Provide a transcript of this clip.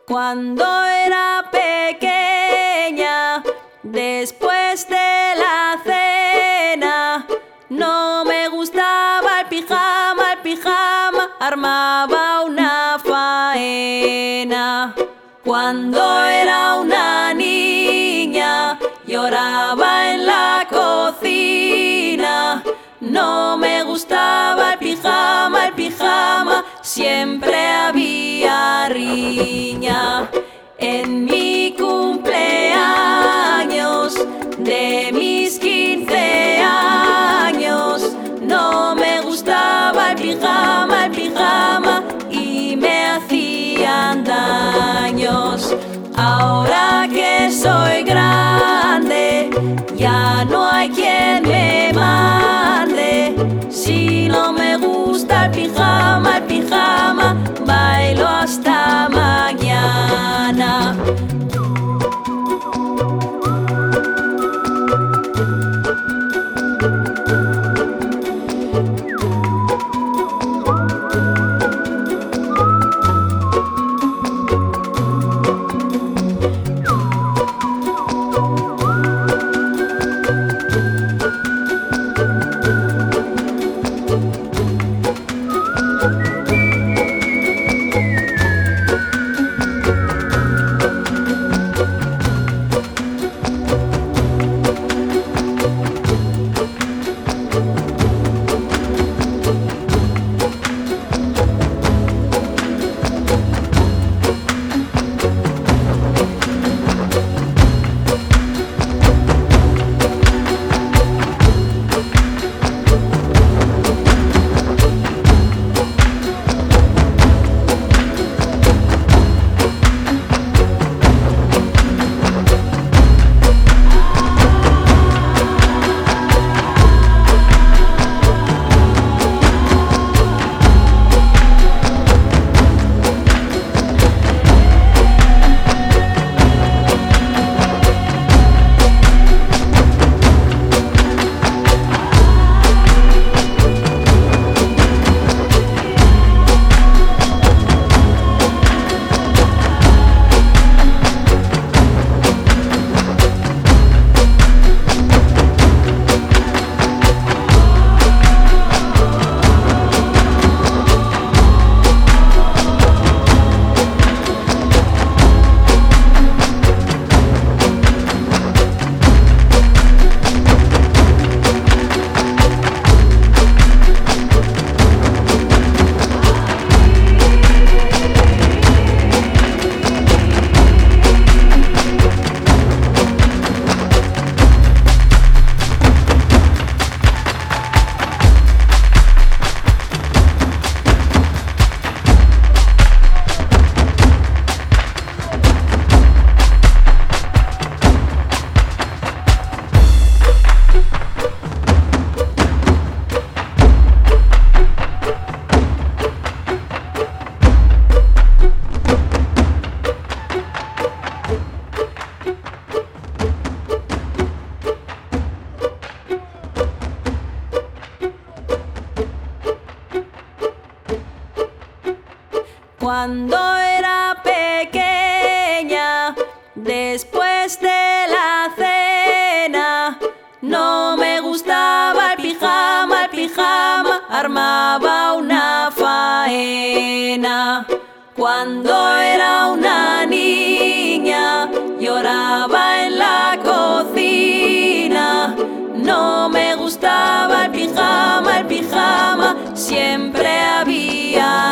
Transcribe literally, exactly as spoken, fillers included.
Cuando era pequeña, después de la cena, no me gustaba el pijama, el pijama armaba una faena. Cuando era una niña, lloraba en la cocina. No me gustaba el pijama, el pijama, siempre había riña. En mi cumpleaños de mis quince años, no me gustaba el pijama, el pijama, y me hacían daños. Ahora que soy grande, ya no hay quien me mande. Si no me gusta el pijama, el pijama, bailo hasta mañana. Cuando era pequeña, después de la cena, no me gustaba el pijama, el pijama armaba una faena. Cuando era una niña, lloraba en la cocina. No me gustaba el pijama, el pijama, siempre había